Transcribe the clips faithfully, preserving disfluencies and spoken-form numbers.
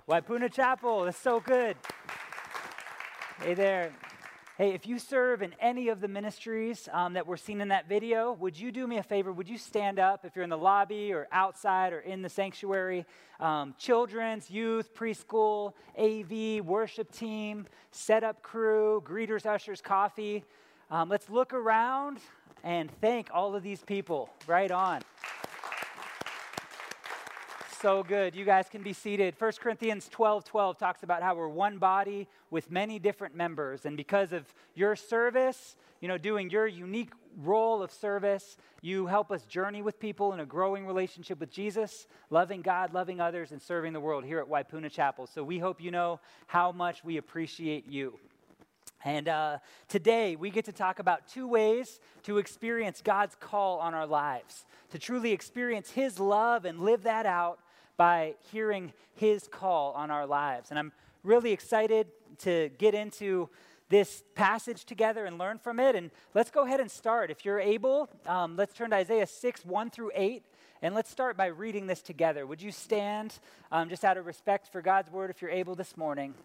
Waipuna Chapel, that's so good. Hey there. Hey, if you serve in any of the ministries um, that were seen in that video, would you do me a favor? Would you stand up if you're in the lobby or outside or in the sanctuary? Um, children's, youth, preschool, A V, worship team, setup crew, greeters, ushers, coffee. Um, let's look around and thank all of these people. Right on. So good. You guys can be seated. First Corinthians twelve twelve talks about how we're one body with many different members. And because of your service, you know, doing your unique role of service, you help us journey with people in a growing relationship with Jesus, loving God, loving others, and serving the world here at Waipuna Chapel. So we hope you know how much we appreciate you. And uh, today we get to talk about two ways to experience God's call on our lives, to truly experience His love and live that out by hearing His call on our lives. And I'm really excited to get into this passage together and learn from it. And let's go ahead and start. If you're able, um, let's turn to Isaiah six, one through eight, and let's start by reading this together. Would you stand um, just out of respect for God's word if you're able this morning?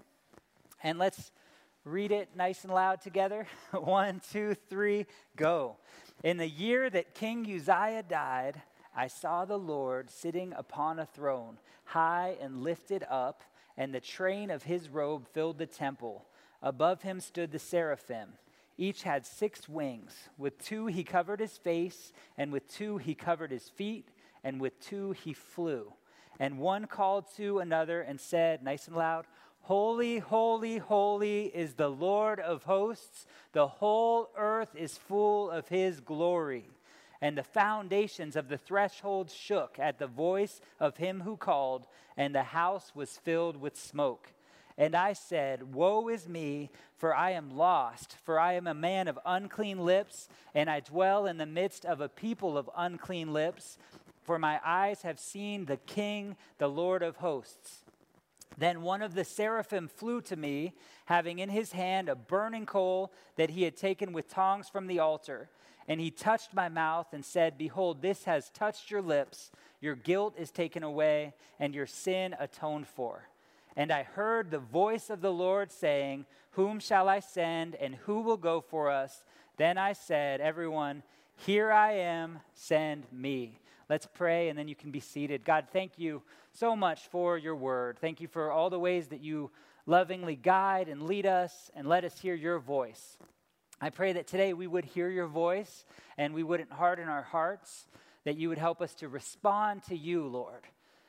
And let's read it nice and loud together. One, two, three, go. In the year that King Uzziah died, I saw the Lord sitting upon a throne, high and lifted up, and the train of his robe filled the temple. Above him stood the seraphim. Each had six wings. With two he covered his face, and with two he covered his feet, and with two he flew. And one called to another and said, nice and loud, Holy, holy, holy is the Lord of hosts. The whole earth is full of his glory. And the foundations of the threshold shook at the voice of him who called, and the house was filled with smoke. And I said, Woe is me, for I am lost, for I am a man of unclean lips, and I dwell in the midst of a people of unclean lips, for my eyes have seen the King, the Lord of hosts. Then one of the seraphim flew to me, having in his hand a burning coal that he had taken with tongs from the altar. And he touched my mouth and said, Behold, this has touched your lips. Your guilt is taken away, and your sin atoned for. And I heard the voice of the Lord saying, Whom shall I send, and who will go for us? Then I said, Everyone, here I am, send me. Let's pray, and then you can be seated. God, thank you so much for your word. Thank you for all the ways that you lovingly guide and lead us and let us hear your voice. I pray that today we would hear your voice and we wouldn't harden our hearts, that you would help us to respond to you, Lord.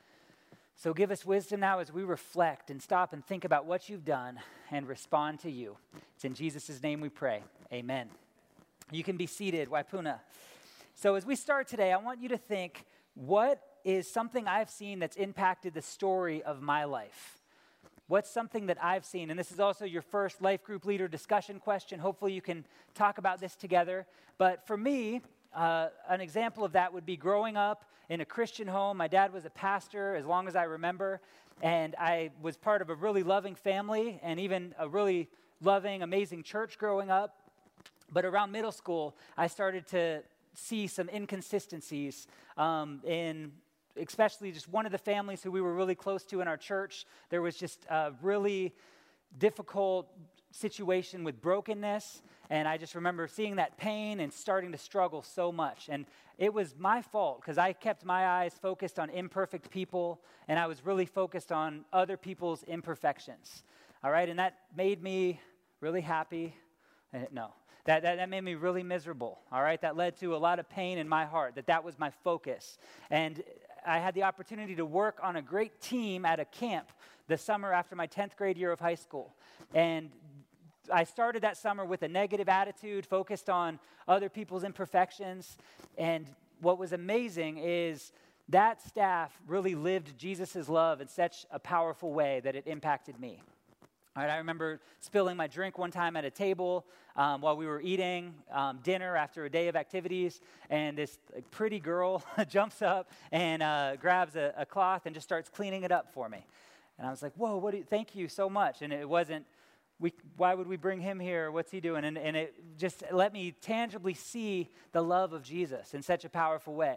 So give us wisdom now as we reflect and stop and think about what you've done and respond to you. It's in Jesus' name we pray. Amen. You can be seated, Waipuna. So as we start today, I want you to think, what is something I've seen that's impacted the story of my life? What's something that I've seen? And this is also your first life group leader discussion question. Hopefully you can talk about this together. But for me, uh, an example of that would be growing up in a Christian home. My dad was a pastor as long as I remember. And I was part of a really loving family and even a really loving, amazing church growing up. But around middle school, I started to see some inconsistencies um, in especially just one of the families who we were really close to in our church. There was just a really difficult situation with brokenness, and I just remember seeing that pain and starting to struggle so much. And it was my fault because I kept my eyes focused on imperfect people, and I was really focused on other people's imperfections. All right, and that made me really happy. Uh, no. That, that, that made me really miserable, all right? That led to a lot of pain in my heart, that that was my focus. And I had the opportunity to work on a great team at a camp the summer after my tenth grade year of high school. And I started that summer with a negative attitude, focused on other people's imperfections. And what was amazing is that staff really lived Jesus' love in such a powerful way that it impacted me. All right, I remember spilling my drink one time at a table um, while we were eating um, dinner after a day of activities, and this like, pretty girl jumps up and uh, grabs a, a cloth and just starts cleaning it up for me. And I was like, whoa, what do you, thank you so much. And it wasn't, we, why would we bring him here? What's he doing? And, and it just let me tangibly see the love of Jesus in such a powerful way.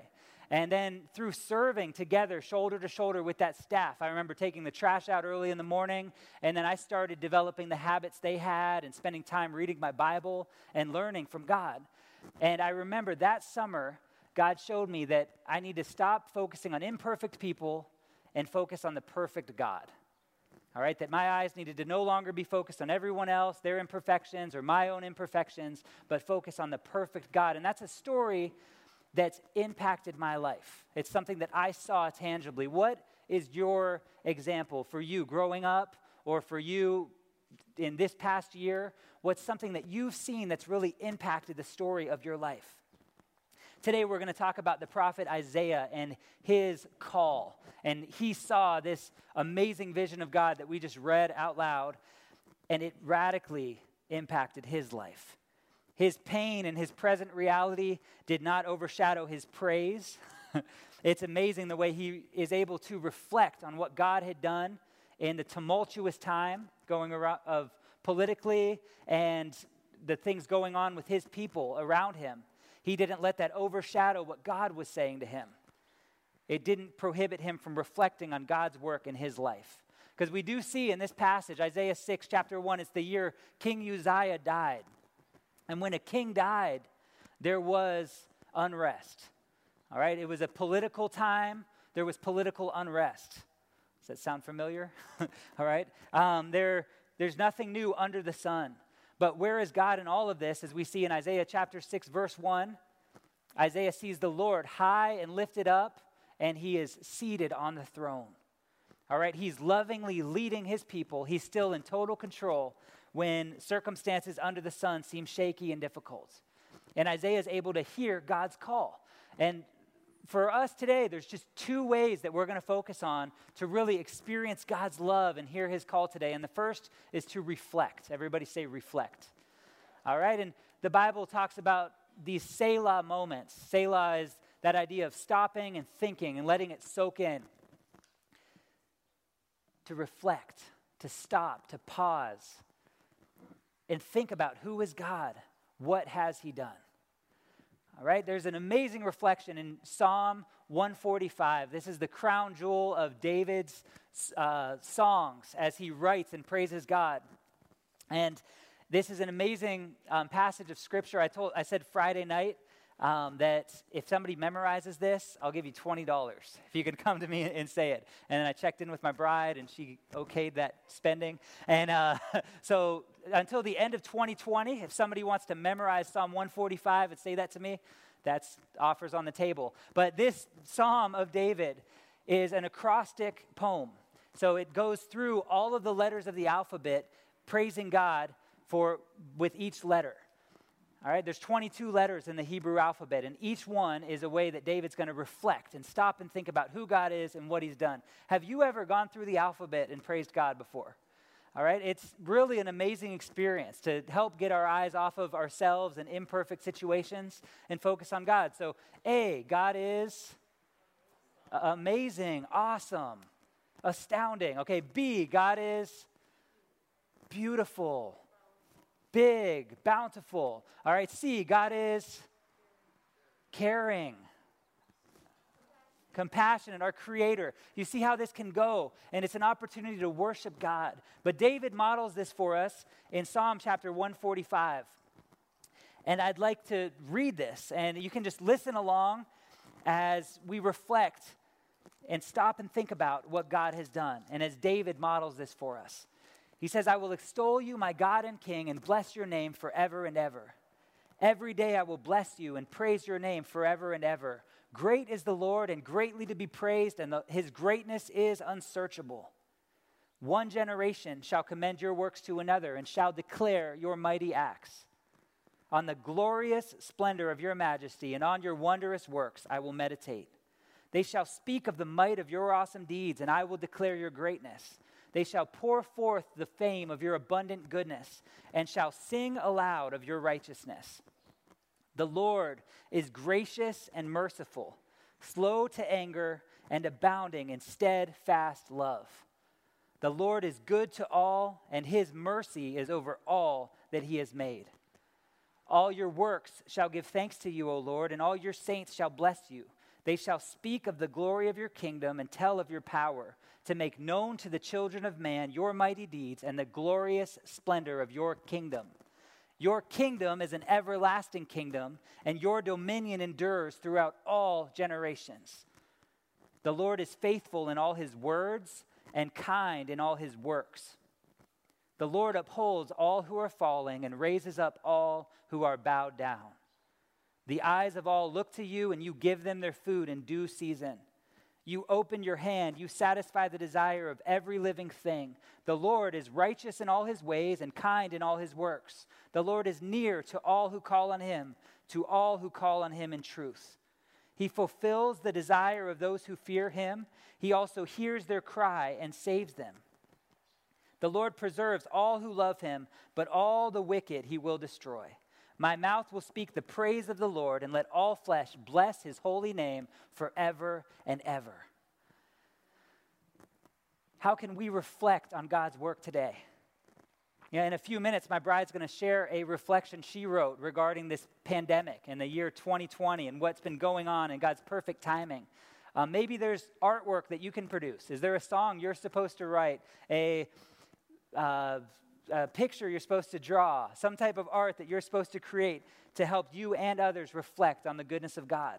And then through serving together, shoulder to shoulder with that staff, I remember taking the trash out early in the morning, and then I started developing the habits they had and spending time reading my Bible and learning from God. And I remember that summer, God showed me that I need to stop focusing on imperfect people and focus on the perfect God. All right, that my eyes needed to no longer be focused on everyone else, their imperfections or my own imperfections, but focus on the perfect God. And that's a story that's impacted my life. It's something that I saw tangibly. What is your example for you growing up, or for you in this past year? What's something that you've seen that's really impacted the story of your life? Today we're going to talk about the prophet Isaiah and his call. And he saw this amazing vision of God that we just read out loud, and it radically impacted his life. His pain and his present reality did not overshadow his praise. It's amazing the way he is able to reflect on what God had done in the tumultuous time going around of politically and the things going on with his people around him. He didn't let that overshadow what God was saying to him. It didn't prohibit him from reflecting on God's work in his life. Because we do see in this passage, Isaiah six, chapter one, it's the year King Uzziah died. And when a king died, there was unrest. All right, it was a political time. There was political unrest. Does that sound familiar? All right, um, there, there's nothing new under the sun. But where is God in all of this? As we see in Isaiah chapter six, verse one, Isaiah sees the Lord high and lifted up, and he is seated on the throne. All right, he's lovingly leading his people. He's still in total control when circumstances under the sun seem shaky and difficult. And Isaiah is able to hear God's call. And for us today, there's just two ways that we're going to focus on to really experience God's love and hear his call today. And the first is to reflect. Everybody say reflect. All right, and the Bible talks about these Selah moments. Selah is that idea of stopping and thinking and letting it soak in. To reflect, to stop, to pause, and think about who is God? What has he done? All right, there's an amazing reflection in Psalm one forty-five. This is the crown jewel of David's uh, songs as he writes and praises God. And this is an amazing um, passage of scripture. I told, I said Friday night um, that if somebody memorizes this, I'll give you twenty dollars if you could come to me and say it. And then I checked in with my bride, and she okayed that spending. And uh, so until the end of twenty twenty, if somebody wants to memorize Psalm one forty-five and say that to me, that's offers on the table. But this Psalm of David is an acrostic poem. So it goes through all of the letters of the alphabet, praising God for with each letter. All right, there's twenty-two letters in the Hebrew alphabet, and each one is a way that David's going to reflect and stop and think about who God is and what he's done. Have you ever gone through the alphabet and praised God before? All right, it's really an amazing experience to help get our eyes off of ourselves and imperfect situations and focus on God. So A, God is amazing, awesome, astounding. Okay, B, God is beautiful, big, bountiful. All right, C, God is caring, compassionate, our creator. You see how this can go, and it's an opportunity to worship God. But David models this for us in Psalm chapter one forty-five. And I'd like to read this, and you can just listen along as we reflect and stop and think about what God has done. And as David models this for us. He says, I will extol you, my God and King, and bless your name forever and ever. Every day I will bless you and praise your name forever and ever. Great is the Lord and greatly to be praised, and the, his greatness is unsearchable. One generation shall commend your works to another and shall declare your mighty acts. On the glorious splendor of your majesty and on your wondrous works I will meditate. They shall speak of the might of your awesome deeds, and I will declare your greatness. They shall pour forth the fame of your abundant goodness and shall sing aloud of your righteousness. The Lord is gracious and merciful, slow to anger and abounding in steadfast love. The Lord is good to all, and his mercy is over all that he has made. All your works shall give thanks to you, O Lord, and all your saints shall bless you. They shall speak of the glory of your kingdom and tell of your power, to make known to the children of man your mighty deeds and the glorious splendor of your kingdom. Your kingdom is an everlasting kingdom, and your dominion endures throughout all generations. The Lord is faithful in all his words and kind in all his works. The Lord upholds all who are falling and raises up all who are bowed down. The eyes of all look to you, and you give them their food in due season. You open your hand, you satisfy the desire of every living thing. The Lord is righteous in all his ways and kind in all his works. The Lord is near to all who call on him, to all who call on him in truth. He fulfills the desire of those who fear him. He also hears their cry and saves them. The Lord preserves all who love him, but all the wicked he will destroy. My mouth will speak the praise of the Lord, and let all flesh bless his holy name forever and ever. How can we reflect on God's work today? Yeah, in a few minutes, my bride's going to share a reflection she wrote regarding this pandemic in the year twenty twenty and what's been going on and God's perfect timing. Um, maybe there's artwork that you can produce. Is there a song you're supposed to write? A uh, A picture you're supposed to draw, some type of art that you're supposed to create to help you and others reflect on the goodness of God.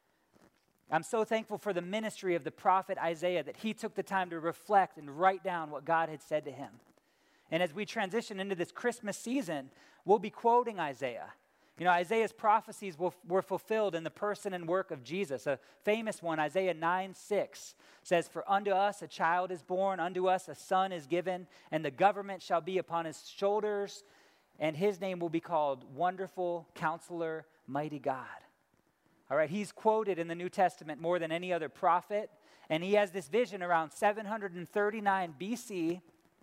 I'm so thankful for the ministry of the prophet Isaiah, that he took the time to reflect and write down what God had said to him. And as we transition into this Christmas season, we'll be quoting Isaiah. You know, Isaiah's prophecies will, were fulfilled in the person and work of Jesus. A famous one, Isaiah nine six, says, "For unto us a child is born, unto us a son is given, and the government shall be upon his shoulders, and his name will be called Wonderful Counselor, Mighty God." All right, he's quoted in the New Testament more than any other prophet, and he has this vision around seven thirty-nine B C,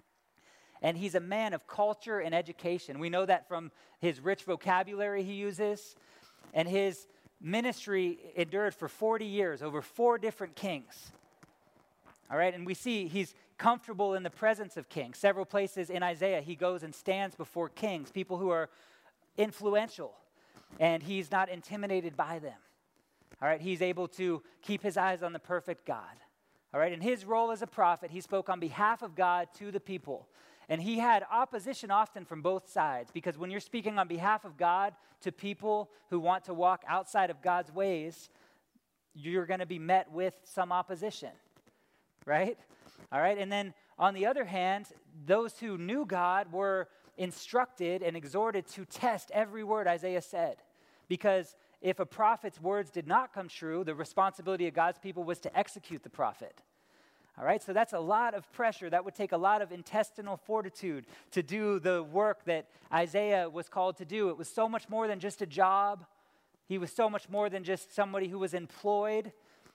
and he's a man of culture and education. We know that from his rich vocabulary he uses. And his ministry endured for forty years, over four different kings. All right, and we see he's comfortable in the presence of kings. Several places in Isaiah, he goes and stands before kings, people who are influential, and he's not intimidated by them. All right, he's able to keep his eyes on the perfect God. All right, in his role as a prophet, he spoke on behalf of God to the people. And he had opposition often from both sides, because when you're speaking on behalf of God to people who want to walk outside of God's ways, you're going to be met with some opposition, right? All right, and then on the other hand, those who knew God were instructed and exhorted to test every word Isaiah said, because if a prophet's words did not come true, the responsibility of God's people was to execute the prophet. All right, so that's a lot of pressure. That would take a lot of intestinal fortitude to do the work that Isaiah was called to do. It was so much more than just a job. He was so much more than just somebody who was employed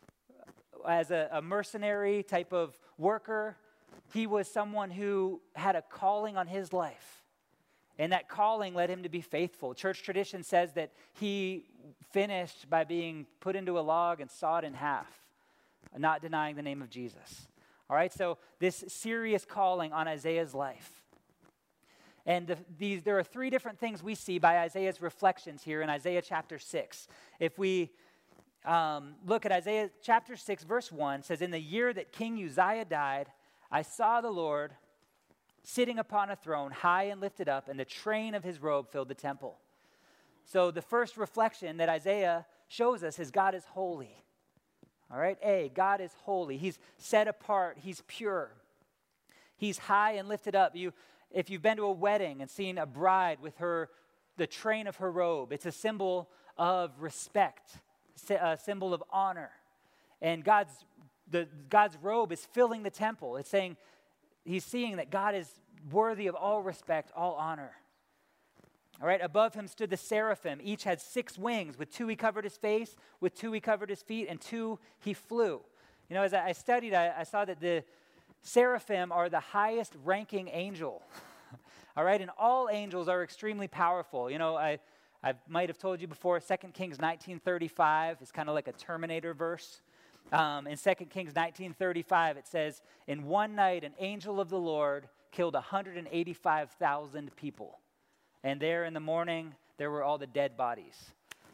as a, a mercenary type of worker. He was someone who had a calling on his life. And that calling led him to be faithful. Church tradition says that he finished by being put into a log and sawed in half, not denying the name of Jesus. All right, so this serious calling on Isaiah's life. And the, these, there are three different things we see by Isaiah's reflections here in Isaiah chapter six. If we um, look at Isaiah chapter six, verse one, it says, "In the year that King Uzziah died, I saw the Lord sitting upon a throne, high and lifted up, and the train of his robe filled the temple." So the first reflection that Isaiah shows us is God is holy. All right, A, God is holy. He's set apart. He's pure. He's high and lifted up. You, if you've been to a wedding and seen a bride with her, the train of her robe, it's a symbol of respect, a symbol of honor. And God's, the, God's robe is filling the temple. It's saying, he's seeing that God is worthy of all respect, all honor. All right, above him stood the seraphim. Each had six wings. With two he covered his face, with two he covered his feet, and two he flew. You know, as I studied, I, I saw that the seraphim are the highest ranking angel. All right, and all angels are extremely powerful. You know, I, I might have told you before, Second Kings nineteen thirty-five is kind of like a Terminator verse. Um, in Second Kings nineteen thirty-five, it says, "In one night, an angel of the Lord killed one hundred eighty-five thousand people. And there in the morning, there were all the dead bodies." All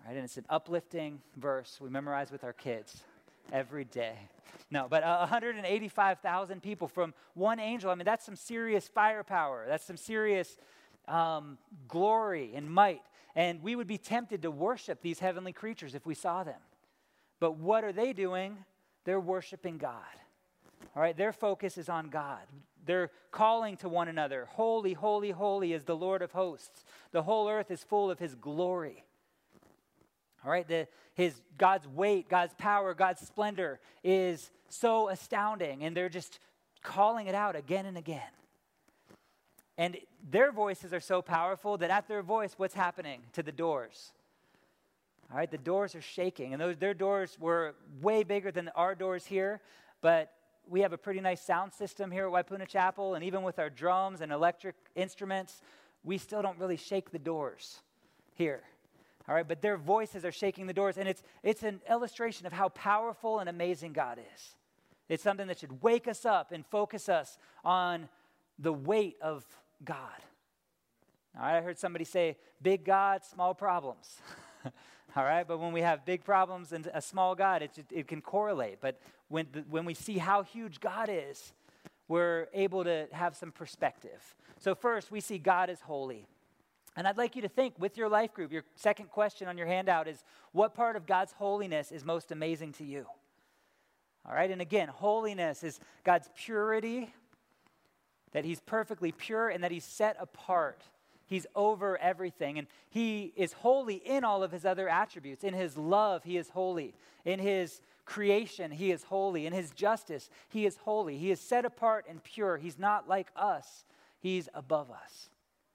right? And it's an uplifting verse we memorize with our kids every day. No, but uh, one hundred eighty-five thousand people from one angel. I mean, that's some serious firepower. That's some serious um, glory and might. And we would be tempted to worship these heavenly creatures if we saw them. But what are they doing? They're worshiping God. All right, their focus is on God. They're calling to one another, holy, holy, holy is the Lord of hosts. The whole earth is full of his glory. All right, the, his God's weight, God's power, God's splendor is so astounding, and they're just calling it out again and again. And their voices are so powerful that at their voice, what's happening to the doors? All right, the doors are shaking, and those their doors were way bigger than our doors here, but we have a pretty nice sound system here at Waipuna Chapel, and even with our drums and electric instruments, we still don't really shake the doors here. All right, but their voices are shaking the doors, and it's it's an illustration of how powerful and amazing God is. It's something that should wake us up and focus us on the weight of God. All right, I heard somebody say, big God, small problems. All right, but when we have big problems and a small God, it, it can correlate. But when, the, when we see how huge God is, we're able to have some perspective. So first, we see God is holy. And I'd like you to think with your life group, your second question on your handout is, what part of God's holiness is most amazing to you? All right, and again, holiness is God's purity, that he's perfectly pure and that he's set apart. He's over everything, and he is holy in all of his other attributes. In his love, he is holy. In his creation, he is holy. In his justice, he is holy. He is set apart and pure. He's not like us. He's above us.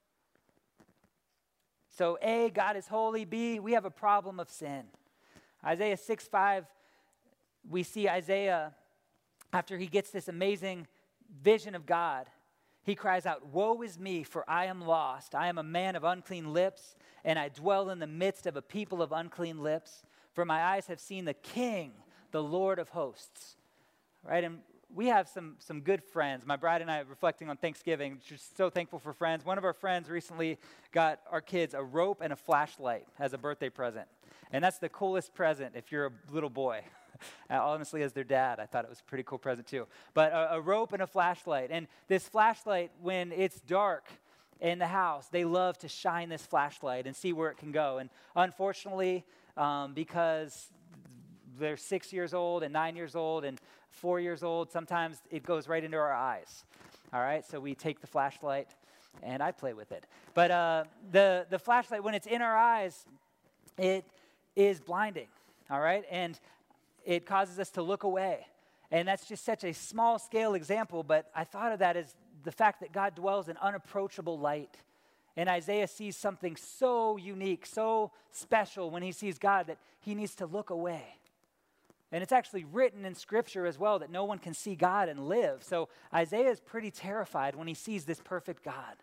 So A, God is holy. B, we have a problem of sin. Isaiah six five, we see Isaiah, after he gets this amazing vision of God, he cries out, woe is me, for I am lost. I am a man of unclean lips, and I dwell in the midst of a people of unclean lips. For my eyes have seen the King, the Lord of hosts. Right? And we have some, some good friends. My bride and I, reflecting on Thanksgiving, just so thankful for friends. One of our friends recently got our kids a rope and a flashlight as a birthday present. And that's the coolest present if you're a little boy. Honestly, as their dad, I thought it was a pretty cool present too. But a, a rope and a flashlight. And this flashlight, when it's dark in the house, they love to shine this flashlight and see where it can go. And unfortunately, um, because they're six years old and nine years old and four years old, sometimes it goes right into our eyes. All right, so we take the flashlight and I play with it. But uh, the, the flashlight, when it's in our eyes, it is blinding. All right, and it causes us to look away. And that's just such a small scale example, but I thought of that as the fact that God dwells in unapproachable light. And Isaiah sees something so unique, so special when he sees God that he needs to look away. And it's actually written in Scripture as well that no one can see God and live. So Isaiah is pretty terrified when he sees this perfect God.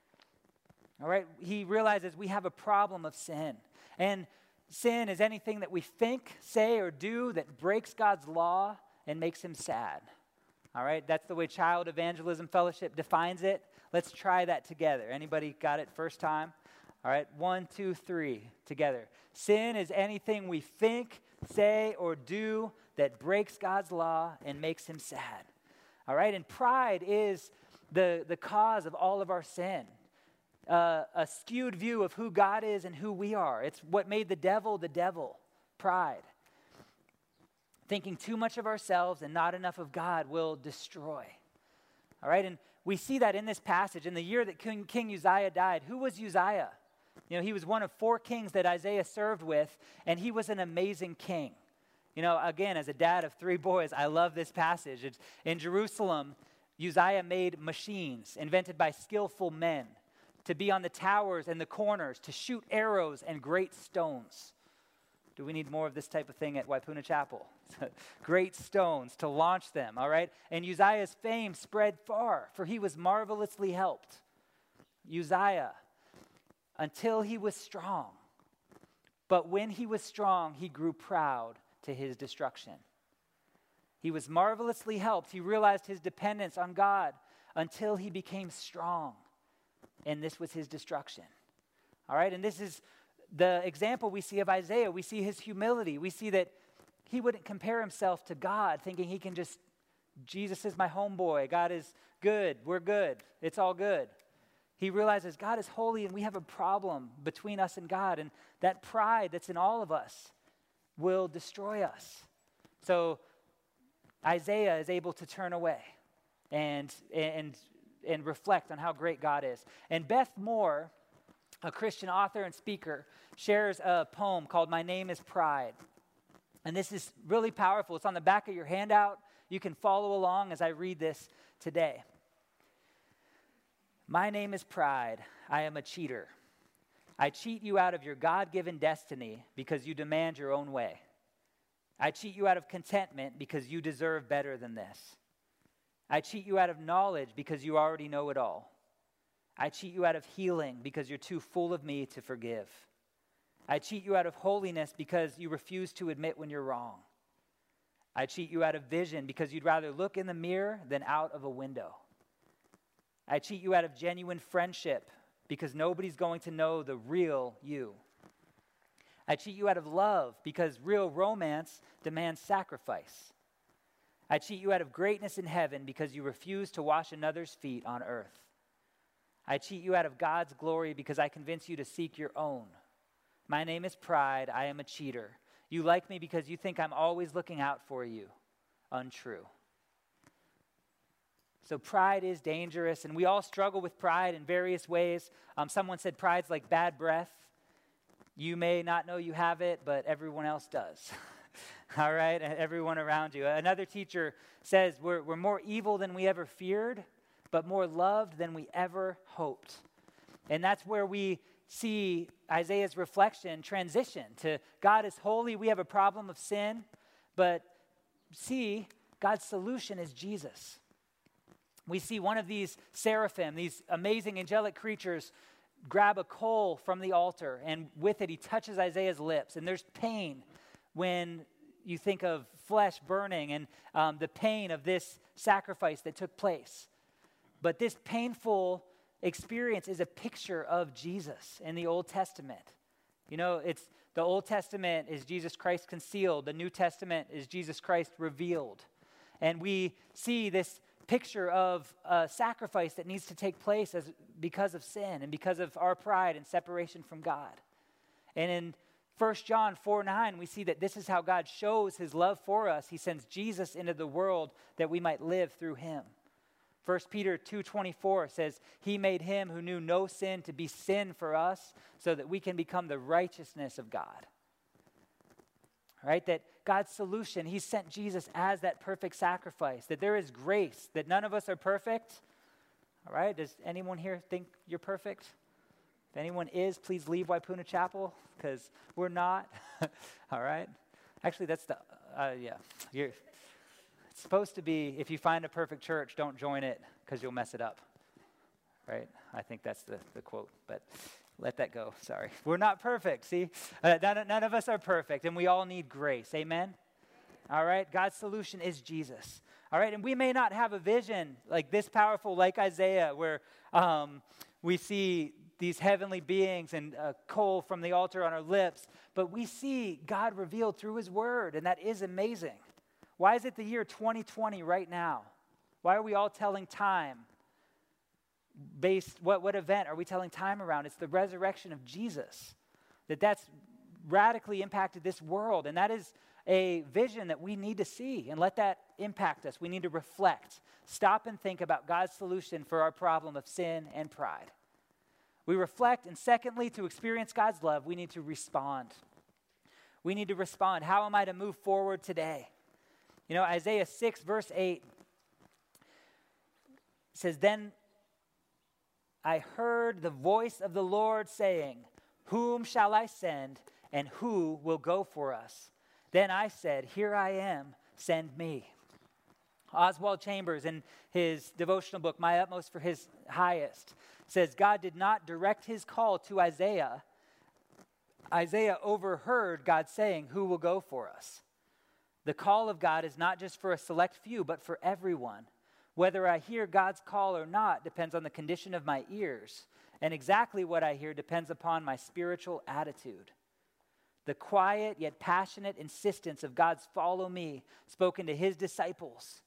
All right, he realizes we have a problem of sin. And sin is anything that we think, say, or do that breaks God's law and makes him sad. All right, that's the way Child Evangelism Fellowship defines it. Let's try that together. Anybody got it first time? All right, one, two, three, together. Sin is anything we think, say, or do that breaks God's law and makes him sad. All right, and pride is the, the cause of all of our sin. Uh, a skewed view of who God is and who we are. It's what made the devil the devil, pride. Thinking too much of ourselves and not enough of God will destroy. All right, and we see that in this passage. In the year that King, King Uzziah died, who was Uzziah? You know, he was one of four kings that Isaiah served with, and he was an amazing king. You know, again, as a dad of three boys, I love this passage. It's, in Jerusalem, Uzziah made machines invented by skillful men to be on the towers and the corners, to shoot arrows and great stones. Do we need more of this type of thing at Waipuna Chapel? Great stones to launch them, all right? And Uzziah's fame spread far, for he was marvelously helped. Uzziah, until he was strong. But when he was strong, he grew proud to his destruction. He was marvelously helped. He realized his dependence on God until he became strong. And this was his destruction. All right, and this is the example we see of Isaiah, we see his humility. We see that he wouldn't compare himself to God, thinking he can just, Jesus is my homeboy. God is good. We're good. It's all good. He realizes God is holy and we have a problem between us and God. And that pride that's in all of us will destroy us. So Isaiah is able to turn away and, and, and reflect on how great God is. And Beth Moore, a Christian author and speaker, shares a poem called My Name is Pride. And this is really powerful. It's on the back of your handout. You can follow along as I read this today. My name is Pride. I am a cheater. I cheat you out of your God-given destiny because you demand your own way. I cheat you out of contentment because you deserve better than this. I cheat you out of knowledge because you already know it all. I cheat you out of healing because you're too full of me to forgive. I cheat you out of holiness because you refuse to admit when you're wrong. I cheat you out of vision because you'd rather look in the mirror than out of a window. I cheat you out of genuine friendship because nobody's going to know the real you. I cheat you out of love because real romance demands sacrifice. I cheat you out of greatness in heaven because you refuse to wash another's feet on earth. I cheat you out of God's glory because I convince you to seek your own. My name is Pride. I am a cheater. You like me because you think I'm always looking out for you. Untrue. So pride is dangerous, and we all struggle with pride in various ways. Um, someone said pride's like bad breath. You may not know you have it, but everyone else does. All right? Everyone around you. Another teacher says we're, we're more evil than we ever feared, but more loved than we ever hoped. And that's where we see Isaiah's reflection transition to God is holy, we have a problem of sin, but see, God's solution is Jesus. We see one of these seraphim, these amazing angelic creatures, grab a coal from the altar, and with it he touches Isaiah's lips. And there's pain when you think of flesh burning and um, the pain of this sacrifice that took place. But this painful experience is a picture of Jesus in the Old Testament. You know, it's the Old Testament is Jesus Christ concealed. The New Testament is Jesus Christ revealed. And we see this picture of a sacrifice that needs to take place as because of sin and because of our pride and separation from God. And in First John four nine, we see that this is how God shows his love for us. He sends Jesus into the world that we might live through him. First Peter two twenty-four says, he made him who knew no sin to be sin for us so that we can become the righteousness of God. Right? That God's solution, he sent Jesus as that perfect sacrifice, that there is grace, that none of us are perfect. All right? Does anyone here think you're perfect? If anyone is, please leave Waipuna Chapel, because we're not. All right? Actually, that's the, uh, yeah. You're, it's supposed to be, if you find a perfect church, don't join it, because you'll mess it up. Right? I think that's the, the quote, but let that go. Sorry. We're not perfect, see? Uh, none, none of us are perfect, and we all need grace. Amen? All right? God's solution is Jesus. All right? And we may not have a vision like this powerful, like Isaiah, where um, we see these heavenly beings and uh, coal from the altar on our lips, but we see God revealed through his word, and that is amazing. Why is it the year twenty twenty right now? Why are we all telling time? Based, what, what event are we telling time around? It's the resurrection of Jesus. That that's radically impacted this world, and that is a vision that we need to see and let that impact us. We need to reflect, stop and think about God's solution for our problem of sin and pride. We reflect, and secondly, to experience God's love, we need to respond. We need to respond. How am I to move forward today? You know, Isaiah six, verse eight says, then I heard the voice of the Lord saying, whom shall I send, and who will go for us? Then I said, here I am, send me. Oswald Chambers, in his devotional book, My Utmost for His Highest, says God did not direct his call to Isaiah. Isaiah overheard God saying, who will go for us? The call of God is not just for a select few, but for everyone. Whether I hear God's call or not depends on the condition of my ears, and exactly what I hear depends upon my spiritual attitude. The quiet yet passionate insistence of God's follow me, spoken to his disciples,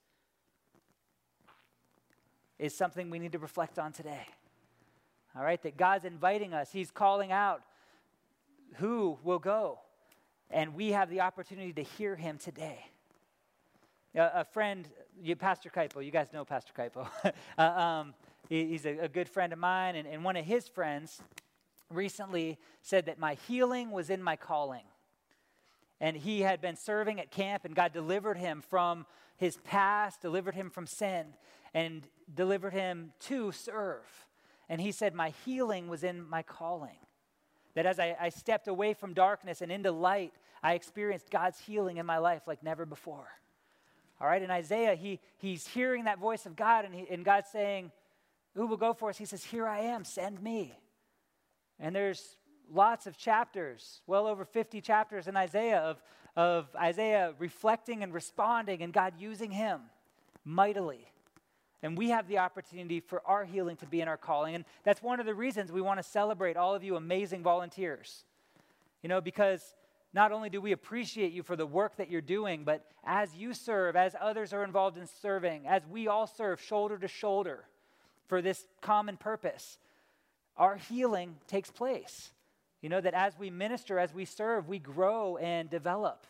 is something we need to reflect on today. All right, that God's inviting us. He's calling out who will go, and we have the opportunity to hear him today. Uh, a friend, you, Pastor Kaipo, you guys know Pastor Kaipo. uh, um, he, he's a, a good friend of mine, and, and one of his friends recently said that my healing was in my calling. And he had been serving at camp, and God delivered him from his past, delivered him from sin, and delivered him to serve. And he said, my healing was in my calling. That as I, I stepped away from darkness and into light, I experienced God's healing in my life like never before. All right, in Isaiah, he, he's hearing that voice of God, and, he, and God's saying, who will go for us? He says, here I am, send me. And there's lots of chapters, well over fifty chapters in Isaiah of, of Isaiah reflecting and responding and God using him mightily. And we have the opportunity for our healing to be in our calling. And that's one of the reasons we want to celebrate all of you amazing volunteers. You know, because not only do we appreciate you for the work that you're doing, but as you serve, as others are involved in serving, as we all serve shoulder to shoulder for this common purpose, our healing takes place. You know, that as we minister, as we serve, we grow and develop.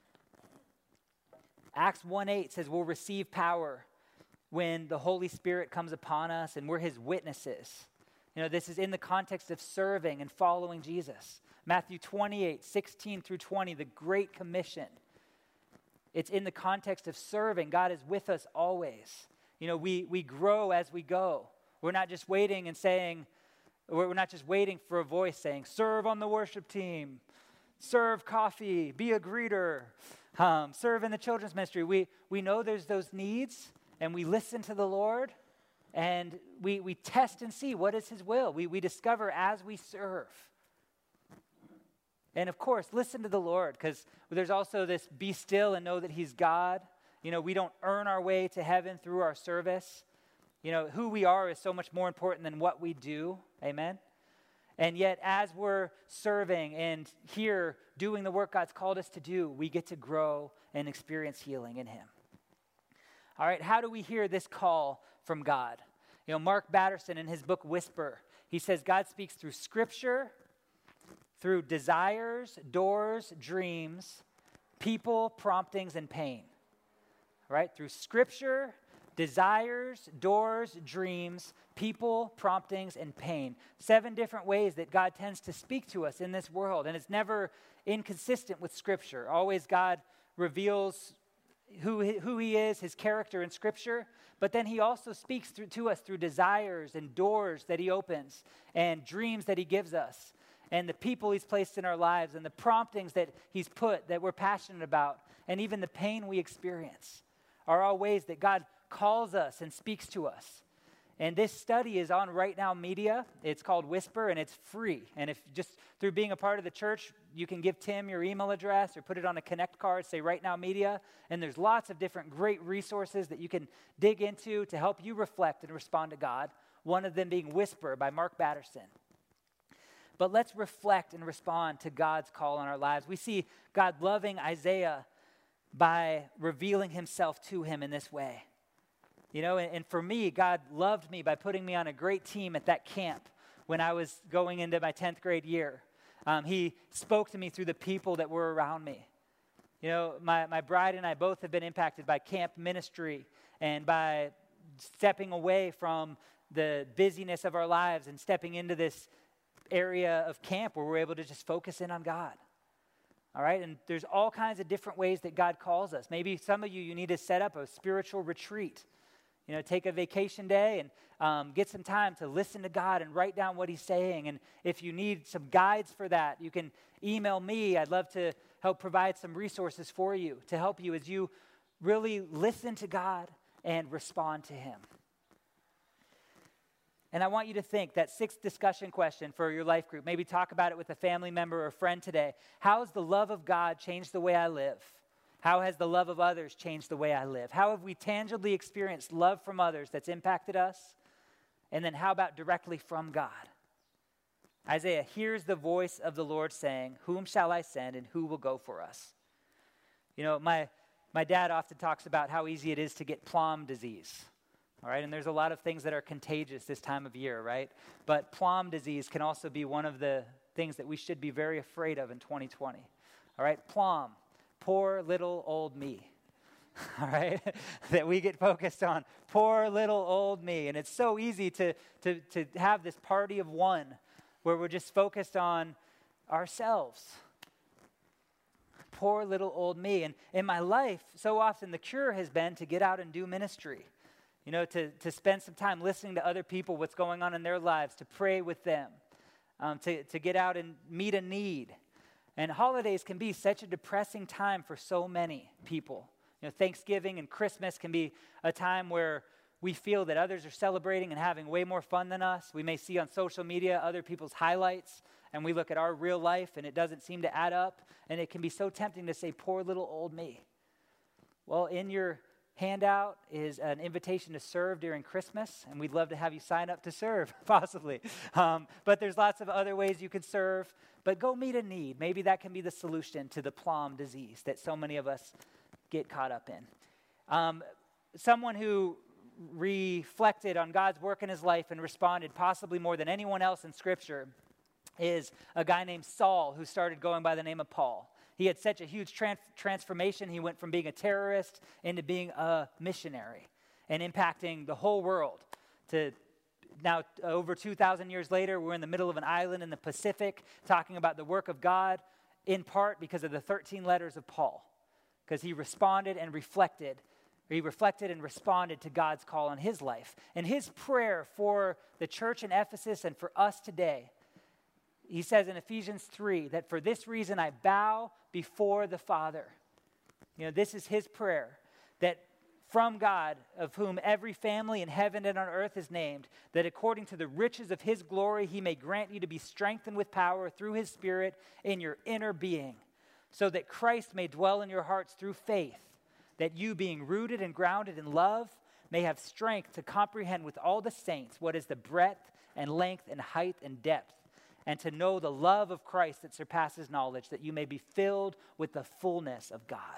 Acts one eight says we'll receive power when the Holy Spirit comes upon us and we're his witnesses. You know, this is in the context of serving and following Jesus. Matthew twenty-eight, sixteen through twenty, the Great Commission. It's in the context of serving. God is with us always. You know, we, we grow as we go. We're not just waiting and saying, we're not just waiting for a voice saying, serve on the worship team, serve coffee, be a greeter, um, serve in the children's ministry. We, we know there's those needs, and we listen to the Lord, and we, we test and see what is his will. We, we discover as we serve. And of course, listen to the Lord, because there's also this be still and know that he's God. You know, we don't earn our way to heaven through our service. You know, who we are is so much more important than what we do. Amen? And yet, as we're serving and here doing the work God's called us to do, we get to grow and experience healing in him. All right, how do we hear this call from God? You know, Mark Batterson in his book, Whisper, he says God speaks through Scripture, through desires, doors, dreams, people, promptings, and pain. All right, through Scripture, desires, doors, dreams, people, promptings, and pain. Seven different ways that God tends to speak to us in this world, and it's never inconsistent with Scripture. Always God reveals who he, who he is, his character in Scripture, but then he also speaks through, to us through desires and doors that he opens and dreams that he gives us and the people he's placed in our lives and the promptings that he's put that we're passionate about and even the pain we experience are all ways that God calls us and speaks to us. And this study is on Right Now Media. It's called Whisper, and it's free. And if just through being a part of the church, you can give Tim your email address or put it on a Connect card, say Right Now Media. And there's lots of different great resources that you can dig into to help you reflect and respond to God. One of them being Whisper by Mark Batterson. But let's reflect and respond to God's call on our lives. We see God loving Isaiah by revealing himself to him in this way. You know, and, and for me, God loved me by putting me on a great team at that camp when I was going into my tenth grade year. Um, he spoke to me through the people that were around me. You know, my, my bride and I both have been impacted by camp ministry and by stepping away from the busyness of our lives and stepping into this area of camp where we're able to just focus in on God. All right, and there's all kinds of different ways that God calls us. Maybe some of you, you need to set up a spiritual retreat. You know, take a vacation day and um, get some time to listen to God and write down what he's saying. And if you need some guides for that, you can email me. I'd love to help provide some resources for you to help you as you really listen to God and respond to him. And I want you to think that sixth discussion question for your life group. Maybe talk about it with a family member or friend today. How has the love of God changed the way I live? How has the love of others changed the way I live? How have we tangibly experienced love from others that's impacted us? And then how about directly from God? Isaiah hears the voice of the Lord saying, "Whom shall I send and who will go for us?" You know, my, my dad often talks about how easy it is to get plum disease. All right, and there's a lot of things that are contagious this time of year, right? But plum disease can also be one of the things that we should be very afraid of in twenty twenty. All right, plum, poor little old me. All right, that we get focused on, poor little old me. And it's so easy to, to, to have this party of one where we're just focused on ourselves. Poor little old me. And in my life, so often the cure has been to get out and do ministry. You know, to, to spend some time listening to other people, what's going on in their lives, to pray with them, um, to, to get out and meet a need. And holidays can be such a depressing time for so many people. You know, Thanksgiving and Christmas can be a time where we feel that others are celebrating and having way more fun than us. We may see on social media other people's highlights, and we look at our real life, and it doesn't seem to add up. And it can be so tempting to say, poor little old me. Well, in your handout is an invitation to serve during Christmas, and we'd love to have you sign up to serve, possibly. Um, but there's lots of other ways you could serve. But go meet a need. Maybe that can be the solution to the plum disease that so many of us get caught up in. Um, someone who reflected on God's work in his life and responded possibly more than anyone else in Scripture is a guy named Saul who started going by the name of Paul. He had such a huge tran- transformation. He went from being a terrorist into being a missionary and impacting the whole world. To now, over two thousand years later, we're in the middle of an island in the Pacific talking about the work of God, in part because of the thirteen letters of Paul, because he responded and reflected. He reflected and responded to God's call on his life. And his prayer for the church in Ephesus and for us today, he says in Ephesians three that for this reason I bow before the Father. You know, this is his prayer, that from God, of whom every family in heaven and on earth is named, that according to the riches of his glory he may grant you to be strengthened with power through his Spirit in your inner being, so that Christ may dwell in your hearts through faith, that you, being rooted and grounded in love, may have strength to comprehend with all the saints what is the breadth and length and height and depth, and to know the love of Christ that surpasses knowledge, that you may be filled with the fullness of God.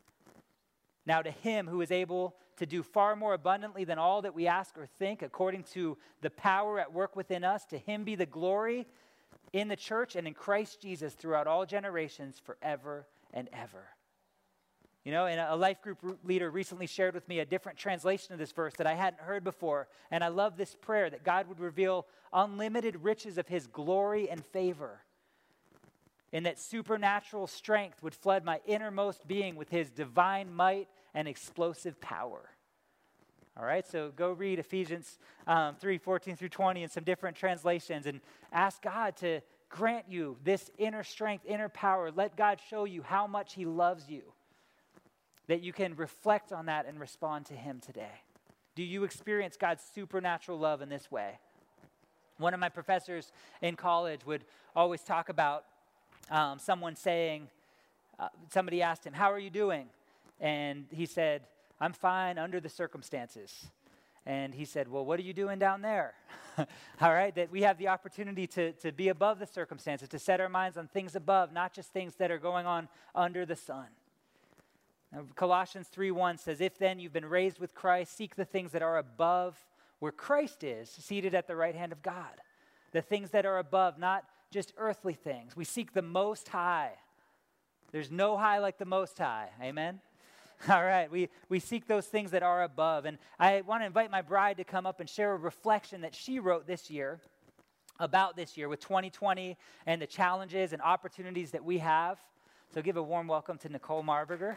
Now to him who is able to do far more abundantly than all that we ask or think, according to the power at work within us, to him be the glory in the church and in Christ Jesus throughout all generations, forever and ever. You know, and a life group leader recently shared with me a different translation of this verse that I hadn't heard before. And I love this prayer that God would reveal unlimited riches of his glory and favor, and that supernatural strength would flood my innermost being with his divine might and explosive power. All right, so go read Ephesians um, three, fourteen through twenty in some different translations and ask God to grant you this inner strength, inner power. Let God show you how much he loves you, that you can reflect on that and respond to him today. Do you experience God's supernatural love in this way? One of my professors in college would always talk about um, someone saying, uh, somebody asked him, "How are you doing?" And he said, "I'm fine under the circumstances." And he said, "Well, what are you doing down there?" All right, that we have the opportunity to, to be above the circumstances, to set our minds on things above, not just things that are going on under the sun. Now, Colossians three one says, "If then you've been raised with Christ, seek the things that are above where Christ is, seated at the right hand of God." The things that are above, not just earthly things. We seek the Most High. There's no high like the Most High. Amen? All right, we, we seek those things that are above. And I want to invite my bride to come up and share a reflection that she wrote this year about this year with twenty twenty and the challenges and opportunities that we have. So give a warm welcome to Nicole Marburger.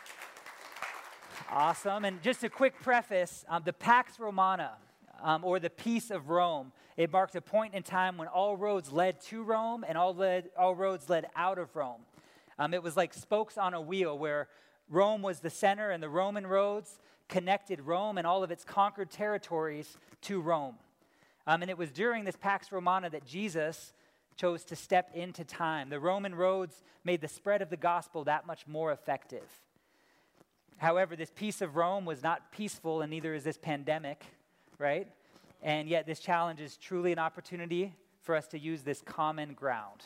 Awesome. And just a quick preface, um, the Pax Romana, um, or the Peace of Rome, it marked a point in time when all roads led to Rome and all, led, all roads led out of Rome. Um, it was like spokes on a wheel where Rome was the center and the Roman roads connected Rome and all of its conquered territories to Rome. Um, and it was during this Pax Romana that Jesus chose to step into time. The Roman roads made the spread of the gospel that much more effective. However, this peace of Rome was not peaceful, and neither is this pandemic, right? And yet this challenge is truly an opportunity for us to use this common ground.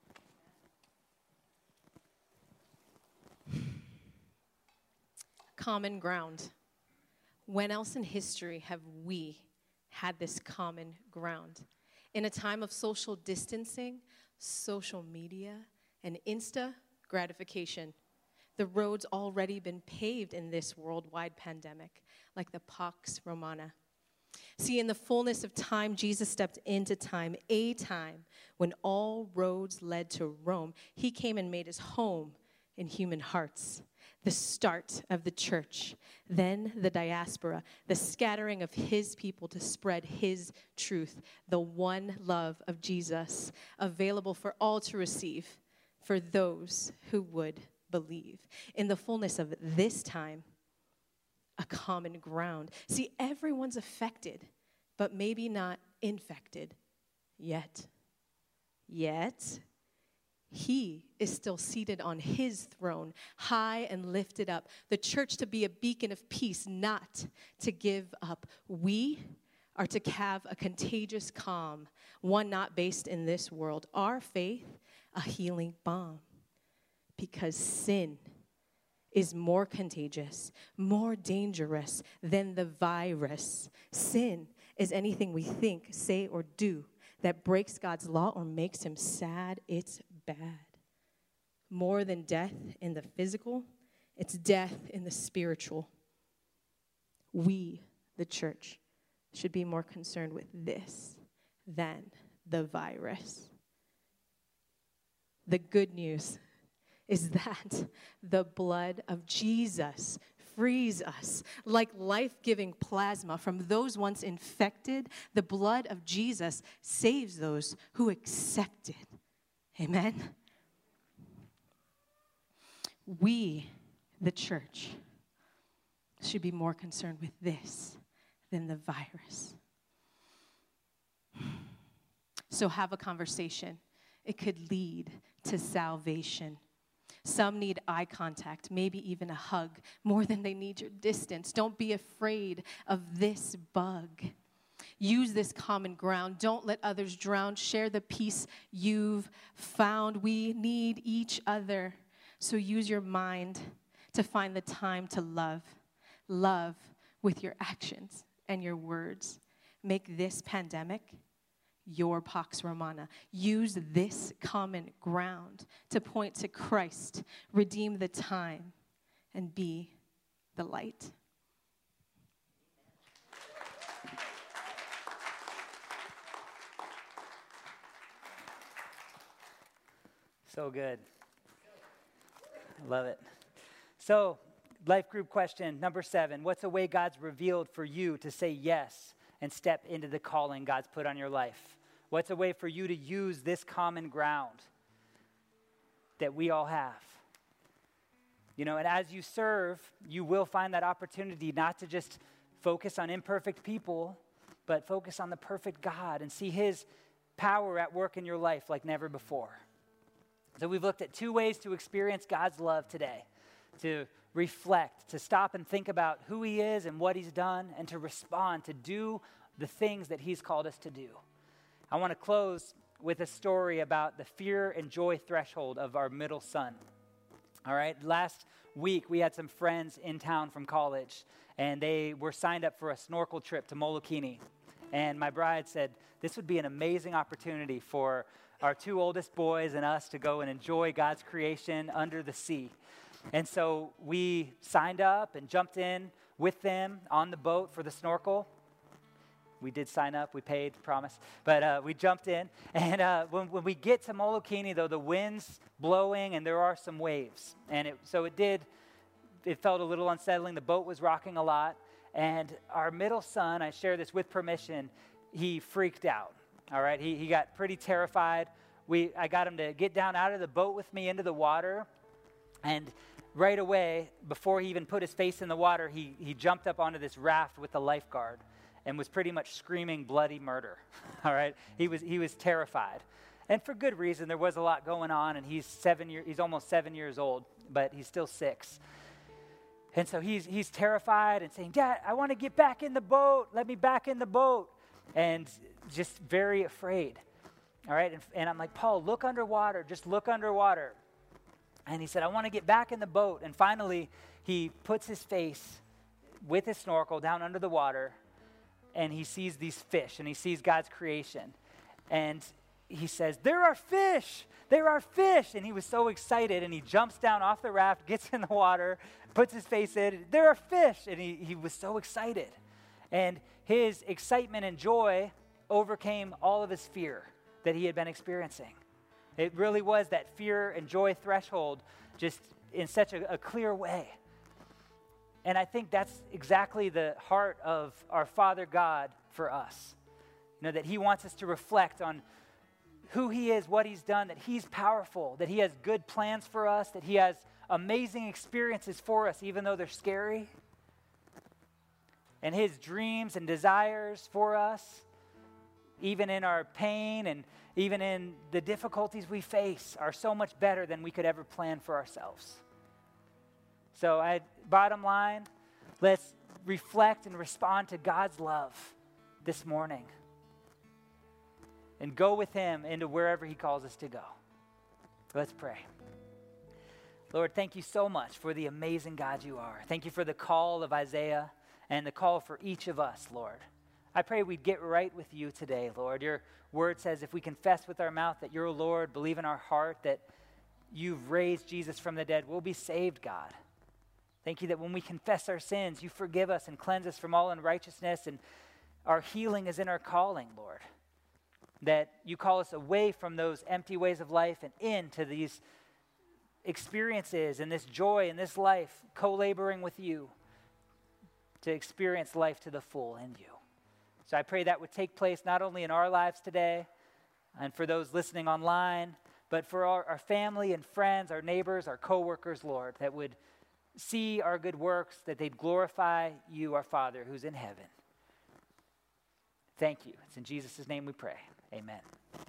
Common ground. When else in history have we had this common ground? In a time of social distancing, social media, and insta gratification, the road's already been paved in this worldwide pandemic, like the Pax Romana. See, in the fullness of time, Jesus stepped into time, a time when all roads led to Rome. He came and made his home in human hearts, the start of the church, then the diaspora, the scattering of his people to spread his truth, the one love of Jesus, available for all to receive, for those who would believe. In the fullness of this time, a common ground. See, everyone's affected, but maybe not infected yet. Yet, he is still seated on his throne, high and lifted up. The church to be a beacon of peace, not to give up. We are to have a contagious calm, one not based in this world. Our faith, a healing balm, because sin is more contagious, more dangerous than the virus. Sin is anything we think, say, or do that breaks God's law or makes him sad. It's bad. More than death in the physical, it's death in the spiritual. We, the church, should be more concerned with this than the virus. The good news is that the blood of Jesus frees us like life-giving plasma from those once infected. The blood of Jesus saves those who accept it. Amen? We, the church, should be more concerned with this than the virus. So have a conversation. It could lead to salvation. Some need eye contact, maybe even a hug, more than they need your distance. Don't be afraid of this bug. Use this common ground. Don't let others drown. Share the peace you've found. We need each other. So use your mind to find the time to love. Love with your actions and your words. Make this pandemic your Pax Romana. Use this common ground to point to Christ, redeem the time, and be the light. So good. I love it. So, life group question number seven. What's a way God's revealed for you to say yes and step into the calling God's put on your life? What's a way for you to use this common ground that we all have? You know, and as you serve, you will find that opportunity not to just focus on imperfect people, but focus on the perfect God and see his power at work in your life like never before. So we've looked at two ways to experience God's love today: to reflect, to stop and think about who he is and what he's done, and to respond, to do the things that he's called us to do. I want to close with a story about the fear and joy threshold of our middle son. All right, last week we had some friends in town from college, and they were signed up for a snorkel trip to Molokini. And my bride said, this would be an amazing opportunity for our two oldest boys and us to go and enjoy God's creation under the sea. And so we signed up and jumped in with them on the boat for the snorkel. We did sign up, we paid, promise. But uh, we jumped in. And uh, when, when we get to Molokini, though, the wind's blowing and there are some waves. And it, so it did, it felt a little unsettling. The boat was rocking a lot. And our middle son, I share this with permission, he freaked out. All right, he, he got pretty terrified. We, I got him to get down out of the boat with me into the water. And right away, before he even put his face in the water, he, he jumped up onto this raft with the lifeguard and was pretty much screaming bloody murder. All right, he was he was terrified, and for good reason. There was a lot going on, and he's seven year he's almost seven years old, but he's still six. And so he's, he's terrified and saying, Dad, I want to get back in the boat. Let me back in the boat. And just very afraid. All right. And, and I'm like, Paul, look underwater. Just look underwater. And he said, I want to get back in the boat. And finally, he puts his face with his snorkel down under the water. And he sees these fish. And he sees God's creation. And he says, there are fish. There are fish. And he was so excited. And he jumps down off the raft, gets in the water, puts his face in. There are fish. And he, he was so excited. And his excitement and joy overcame all of his fear that he had been experiencing. It really was that fear and joy threshold just in such a, a clear way. And I think that's exactly the heart of our Father God for us. You know, that he wants us to reflect on who he is, what he's done, that he's powerful, that he has good plans for us, that he has amazing experiences for us, even though they're scary. And his dreams and desires for us, even in our pain and even in the difficulties we face, are so much better than we could ever plan for ourselves. So I, bottom line, let's reflect and respond to God's love this morning. And go with him into wherever he calls us to go. Let's pray. Lord, thank you so much for the amazing God you are. Thank you for the call of Isaiah and the call for each of us, Lord. I pray we'd get right with you today, Lord. Your word says if we confess with our mouth that you're Lord, believe in our heart that you've raised Jesus from the dead, we'll be saved, God. Thank you that when we confess our sins, you forgive us and cleanse us from all unrighteousness, and our healing is in our calling, Lord. That you call us away from those empty ways of life and into these experiences and this joy and this life, co-laboring with you to experience life to the full in you. So I pray that would take place not only in our lives today and for those listening online, but for our, our family and friends, our neighbors, our coworkers, Lord, that would see our good works, that they'd glorify you, our Father, who's in heaven. Thank you. It's in Jesus' name we pray. Amen.